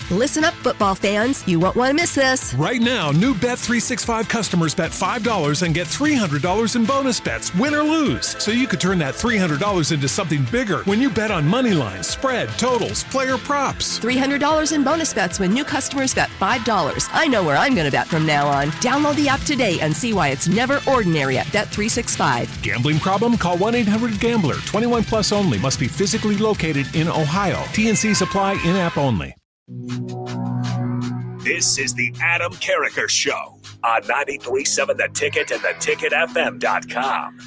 Listen up, football fans. You won't want to miss this. Right now, new Bet365 customers bet $5 and get $300 in bonus bets, win or lose. So you could turn that $300 into something bigger when you bet on money lines, spread, totals, player props. $300 in bonus bets when new customers bet $5. I know where I'm going to bet from now on. Download the app today and see why it's never ordinary at Bet365. Gambling problem? Call 1-800-GAMBLER. 21 plus only. Must be physically located in Ohio. T&Cs apply. In-app only. This is the Adam Carriker Show on 93.7 The Ticket and theticketfm.com.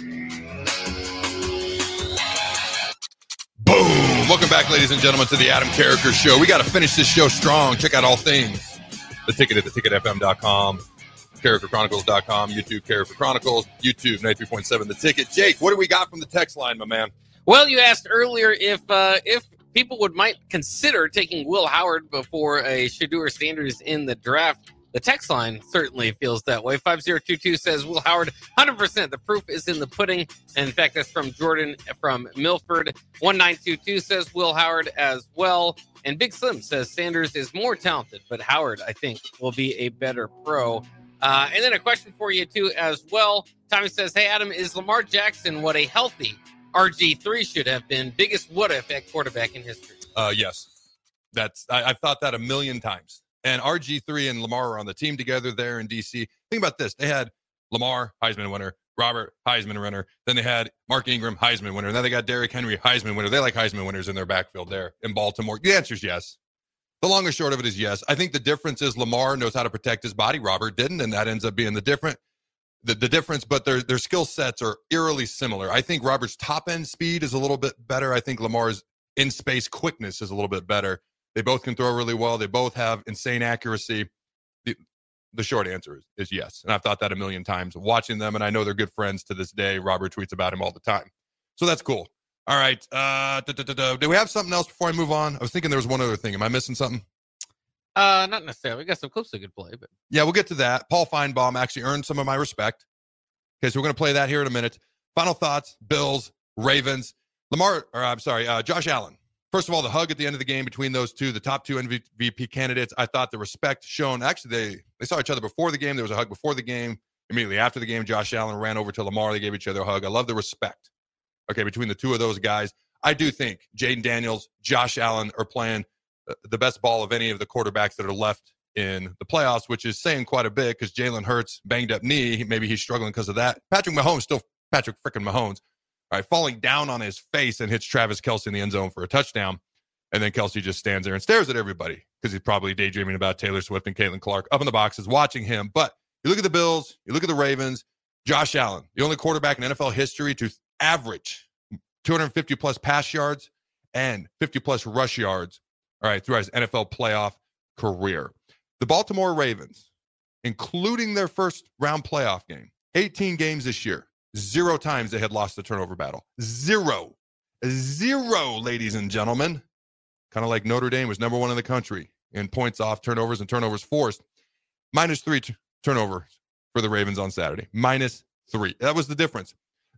Boom! Welcome back, ladies and gentlemen, to the Adam Carriker Show. We got to finish this show strong. Check out all things. The Ticket at theticketfm.com, CarrikerChronicles.com, YouTube Carriker Chronicles, YouTube 93.7 The Ticket. Jake, what do we got from the text line, my man? Well, you asked earlier if people might consider taking Will Howard before a Shedeur Sanders in the draft. The text line certainly feels that way. 5022 says Will Howard, 100%. The proof is in the pudding. And in fact, that's from Jordan from Milford. 1922 says Will Howard as well. And Big Slim says Sanders is more talented, but Howard, I think, will be a better pro. And then a question for you, too, as well. Tommy says, hey, Adam, is Lamar Jackson what a healthy RG3 should have been? Biggest what if at quarterback in history? Yes. I've thought that a million times. And RG3 and Lamar are on the team together there in D.C. Think about this. They had Lamar, Heisman winner, Robert, Heisman winner. Then they had Mark Ingram, Heisman winner. And then they got Derrick Henry, Heisman winner. They like Heisman winners in their backfield there in Baltimore. The answer is yes. The long and short of it is yes. I think the difference is Lamar knows how to protect his body. Robert didn't, and that ends up being the difference, but their skill sets are eerily similar. I think Robert's top-end speed is a little bit better. I think Lamar's in-space quickness is a little bit better. They both can throw really well. They both have insane accuracy. The short answer is yes. And I've thought that a million times watching them, and I know they're good friends to this day. Robert tweets about him all the time. So that's cool. All right. Do we have something else before I move on? I was thinking there was one other thing. Am I missing something? Not necessarily. We got some clips that could play, but yeah, we'll get to that. Paul Feinbaum actually earned some of my respect. Okay, so we're going to play that here in a minute. Final thoughts, Bills, Ravens, Josh Allen. First of all, the hug at the end of the game between those two, the top two MVP candidates, I thought the respect shown. Actually, they saw each other before the game. There was a hug before the game. Immediately after the game, Josh Allen ran over to Lamar. They gave each other a hug. I love the respect, okay, between the two of those guys. I do think Jaden Daniels, Josh Allen are playing the best ball of any of the quarterbacks that are left in the playoffs, which is saying quite a bit because Jalen Hurts, banged up knee. Maybe he's struggling because of that. Patrick Mahomes, still Patrick freaking Mahomes. All right, falling down on his face and hits Travis Kelce in the end zone for a touchdown. And then Kelce just stands there and stares at everybody because he's probably daydreaming about Taylor Swift and Caitlin Clark up in the boxes watching him. But you look at the Bills, you look at the Ravens, Josh Allen, the only quarterback in NFL history to average 250-plus pass yards and 50-plus rush yards, all right, throughout his NFL playoff career. The Baltimore Ravens, including their first-round playoff game, 18 games this year, 0 times they had lost the turnover battle. 0, ladies and gentlemen. Kind of like Notre Dame was number 1 in the country in points off turnovers and turnovers forced. -3 turnovers for the Ravens on Saturday. -3. That was the difference.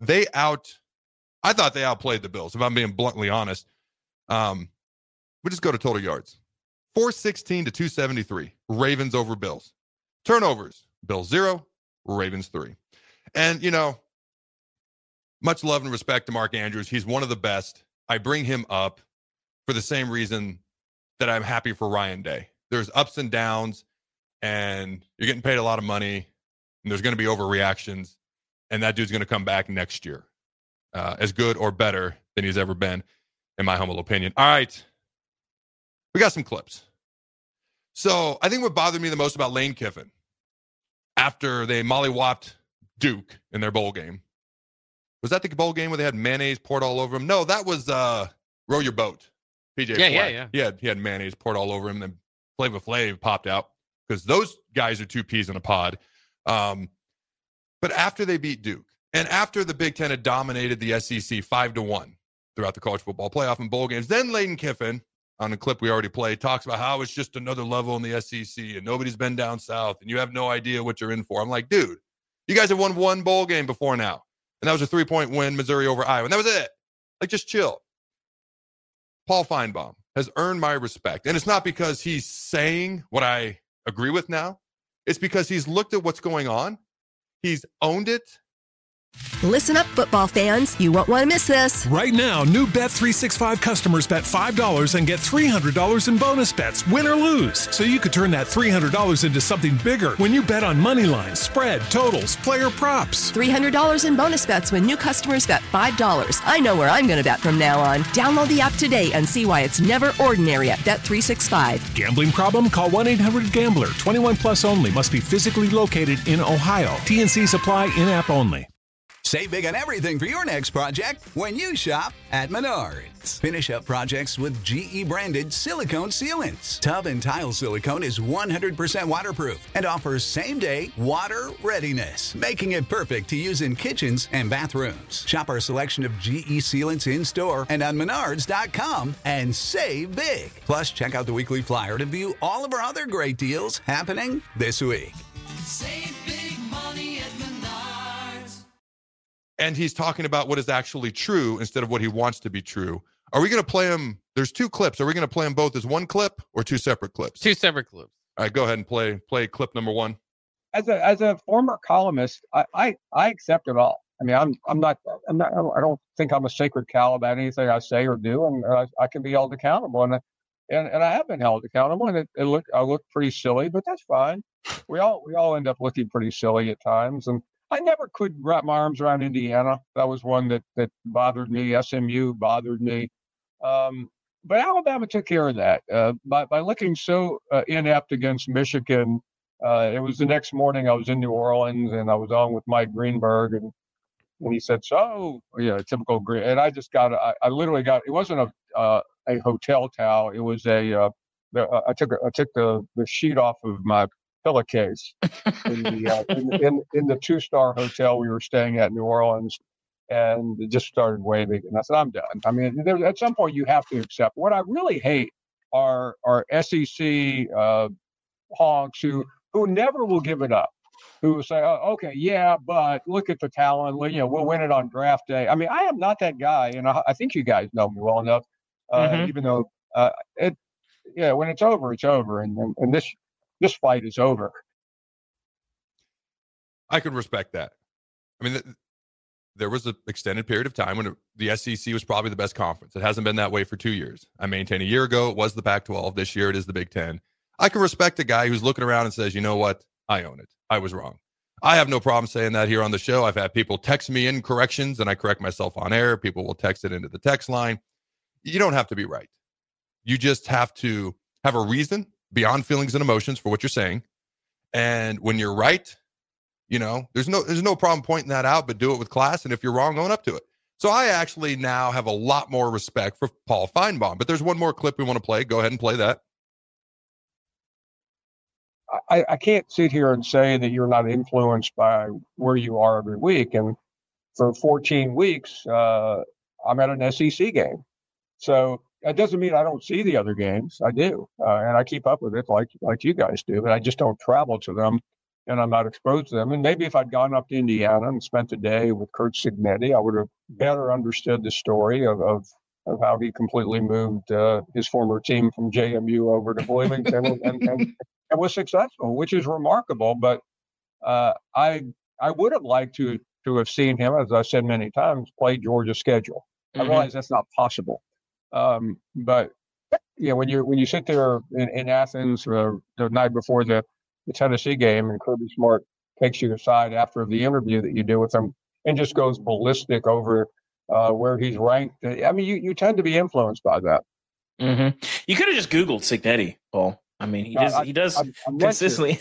I thought they outplayed the Bills, if I'm being bluntly honest. We just go to total yards. 416 to 273. Ravens over Bills. Turnovers. Bills 0, Ravens 3. And, much love and respect to Mark Andrews. He's one of the best. I bring him up for the same reason that I'm happy for Ryan Day. There's ups and downs, and you're getting paid a lot of money, and there's going to be overreactions, and that dude's going to come back next year as good or better than he's ever been, in my humble opinion. All right. We got some clips. So I think what bothered me the most about Lane Kiffin after they mollywopped Duke in their bowl game, was that the bowl game where they had mayonnaise poured all over him? No, that was Row Your Boat. PJ Fleck. Yeah. He had mayonnaise poured all over him, and then Flava Flav popped out because those guys are 2 peas in a pod. But after they beat Duke, and after the Big Ten had dominated the SEC 5-1 throughout the college football playoff and bowl games, then Lane Kiffin, on the clip we already played, talks about how it's just another level in the SEC and nobody's been down south and you have no idea what you're in for. I'm like, dude, you guys have won 1 bowl game before now. And that was a 3-point win, Missouri over Iowa. And that was it. Like, just chill. Paul Feinbaum, has earned my respect. And it's not because he's saying what I agree with now. It's because he's looked at what's going on. He's owned it. Listen up, football fans. You won't want to miss this. Right now, new Bet365 customers bet $5 and get $300 in bonus bets, win or lose. So you could turn that $300 into something bigger when you bet on money lines, spread, totals, player props. $300 in bonus bets when new customers bet $5. I know where I'm going to bet from now on. Download the app today and see why it's never ordinary at Bet365. Gambling problem? Call 1-800-GAMBLER. 21 plus only. Must be physically located in Ohio. T&Cs apply. In-app only. Save big on everything for your next project when you shop at Menards. Finish up projects with GE-branded silicone sealants. Tub and tile silicone is 100% waterproof and offers same-day water readiness, making it perfect to use in kitchens and bathrooms. Shop our selection of GE sealants in-store and on Menards.com and save big. Plus, check out the weekly flyer to view all of our other great deals happening this week. Save big money at Menards. And he's talking about what is actually true instead of what he wants to be true. Are we going to play them? There's two clips. Are we going to play them both as one clip or two separate clips? Two separate clips. All right, go ahead and play clip number one. As a former columnist, I accept it all. I mean, I don't think I'm a sacred cow about anything I say or do, and I can be held accountable, and I have been held accountable, and I look pretty silly, but that's fine. We all end up looking pretty silly at times, and I never could wrap my arms around Indiana. That was one that bothered me. SMU bothered me. But Alabama took care of that by looking so inept against Michigan. It was the next morning I was in New Orleans, and I was on with Mike Greenberg, and he said, "So, typical Green." And I just I literally got, it wasn't a hotel towel. It was I took the sheet off of my pillowcase in the 2-star hotel we were staying at in New Orleans, and it just started waving. And I said, "I'm done." I mean, at some point you have to accept. What I really hate are SEC honks who never will give it up, who will say, "Oh, okay, yeah, but look at the talent. We'll win it on draft day." I mean, I am not that guy, and I think you guys know me well enough. Even though when it's over, it's over, and this fight is over. I could respect that. I mean, there was an extended period of time when the SEC was probably the best conference. It hasn't been that way for 2 years. I maintain a year ago it was the Pac-12. This year it is the Big Ten. I can respect a guy who's looking around and says, "You know what? I own it. I was wrong." I have no problem saying that here on the show. I've had people text me in corrections, and I correct myself on air. People will text it into the text line. You don't have to be right. You just have to have a reason beyond feelings and emotions for what you're saying. And when you're right, there's no problem pointing that out, but do it with class. And if you're wrong, own up to it. So I actually now have a lot more respect for Paul Feinbaum. But there's one more clip we want to play. Go ahead and play that. I can't sit here and say that you're not influenced by where you are every week. And for 14 weeks, I'm at an SEC game. So that doesn't mean I don't see the other games. I do. And I keep up with it like you guys do, but I just don't travel to them, and I'm not exposed to them. And maybe if I'd gone up to Indiana and spent a day with Curt Cignetti, I would have better understood the story of how he completely moved his former team from JMU over to Bloomington and was successful, which is remarkable. But I would have liked to have seen him, as I said many times, play Georgia's schedule. I realize that's not possible. But when you sit there in Athens the night before the Tennessee game, and Kirby Smart takes you aside after the interview that you do with him and just goes ballistic over where he's ranked. I mean, you tend to be influenced by that. Mm-hmm. You could have just Googled Cignetti, Paul. I mean, he does consistently.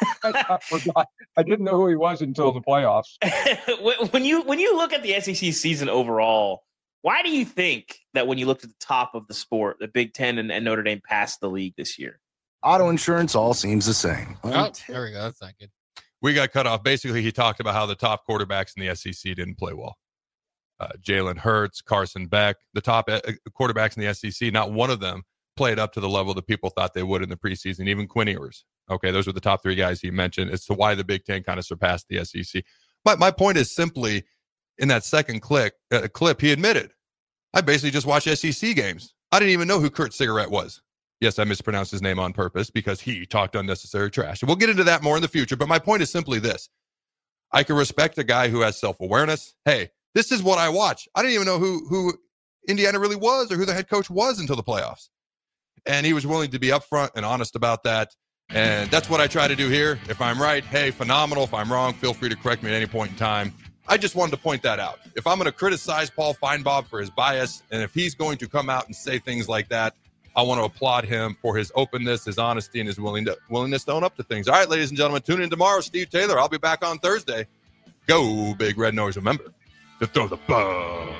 I didn't know who he was until the playoffs. When you look at the SEC season overall, why do you think that when you looked at the top of the sport, the Big Ten and Notre Dame passed the league this year? Auto insurance all seems the same. Oh, there we go. That's not good. We got cut off. Basically, he talked about how the top quarterbacks in the SEC didn't play well. Jalen Hurts, Carson Beck, the top quarterbacks in the SEC, not one of them played up to the level that people thought they would in the preseason, even Quinn Ewers. Okay, those were the top three guys he mentioned as to why the Big Ten kind of surpassed the SEC. But my point is simply, in that second clip, he admitted, I basically just watch SEC games. I didn't even know who Kurt Cigarette was. Yes, I mispronounced his name on purpose because he talked unnecessary trash. And we'll get into that more in the future. But my point is simply this. I can respect a guy who has self-awareness. Hey, this is what I watch. I didn't even know who Indiana really was or who the head coach was until the playoffs. And he was willing to be upfront and honest about that. And that's what I try to do here. If I'm right, hey, phenomenal. If I'm wrong, feel free to correct me at any point in time. I just wanted to point that out. If I'm going to criticize Paul Feinbaum for his bias, and if he's going to come out and say things like that, I want to applaud him for his openness, his honesty, and his willingness to own up to things. All right, ladies and gentlemen, tune in tomorrow. Steve Taylor. I'll be back on Thursday. Go, Big Red Nose. Remember to throw the ball.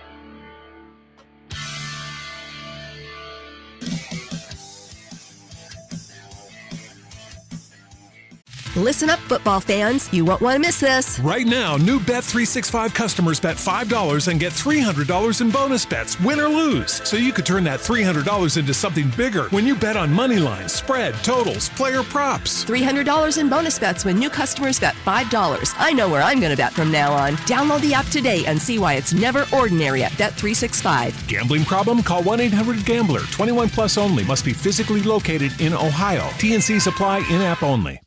Listen up, football fans. You won't want to miss this. Right now, new Bet365 customers bet $5 and get $300 in bonus bets, win or lose. So you could turn that $300 into something bigger when you bet on money lines, spread, totals, player props. $300 in bonus bets when new customers bet $5. I know where I'm going to bet from now on. Download the app today and see why it's never ordinary at Bet365. Gambling problem? Call 1-800-GAMBLER. 21 plus only. Must be physically located in Ohio. T&Cs apply in-app only.